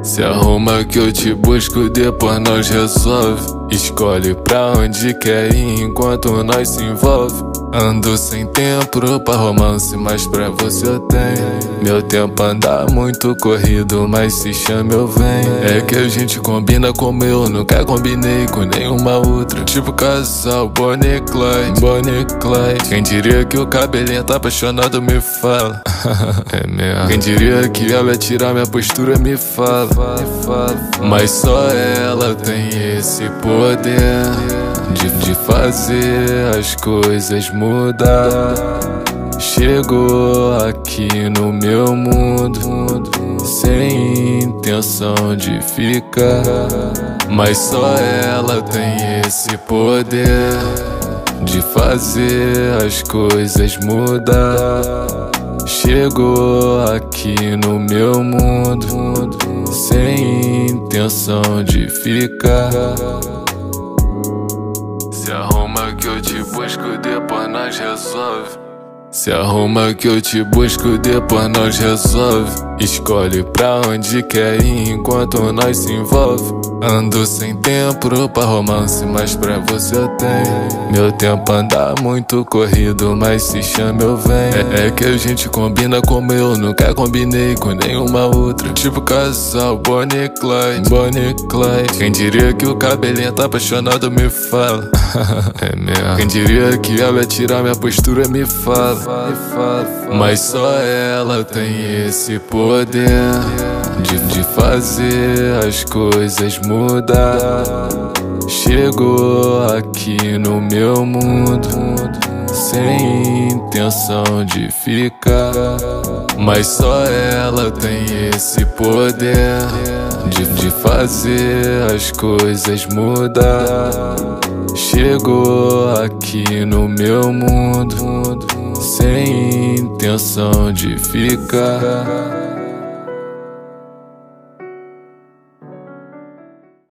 Se arruma que eu te busco, depois nós resolve. Escolhe pra onde quer ir enquanto nós se envolve. Ando sem tempo pra romance, mas pra você eu tenho. Meu tempo anda muito corrido, mas se chama eu venho. É que a gente combina como eu nunca combinei com nenhuma outra. Tipo casal Bonnie e Clyde, Bonnie e Clyde. Quem diria que o cabelinho tá apaixonado me fala. É mesmo. Quem diria que ela ia tirar minha postura me fala. Mas só ela tem esse poder de fazer as coisas mudar. Chegou aqui no meu mundo sem intenção de ficar. Mas só ela tem esse poder de fazer as coisas mudar. Chegou aqui no meu mundo sem intenção de ficar. Se arruma que eu te busco, depois nós resolve. Se arruma que eu te busco, depois nós resolve. Escolhe pra onde quer ir enquanto nós se envolve. Ando sem tempo pra romance, mas pra você eu tenho. Meu tempo anda muito corrido, mas se chama eu venho. É que a gente combina como eu nunca combinei com nenhuma outra. Tipo casal Bonnie e Clyde, Bonnie e Clyde. Quem diria que o cabelinho tá apaixonado me fala. É mesmo. Quem diria que ela ia tirar minha postura me fala. Mas só ela tem esse poder de fazer as coisas mudar. Chegou aqui no meu mundo sem intenção de ficar. Mas só ela tem esse poder de fazer as coisas mudar. Chegou aqui no meu mundo sem intenção de ficar.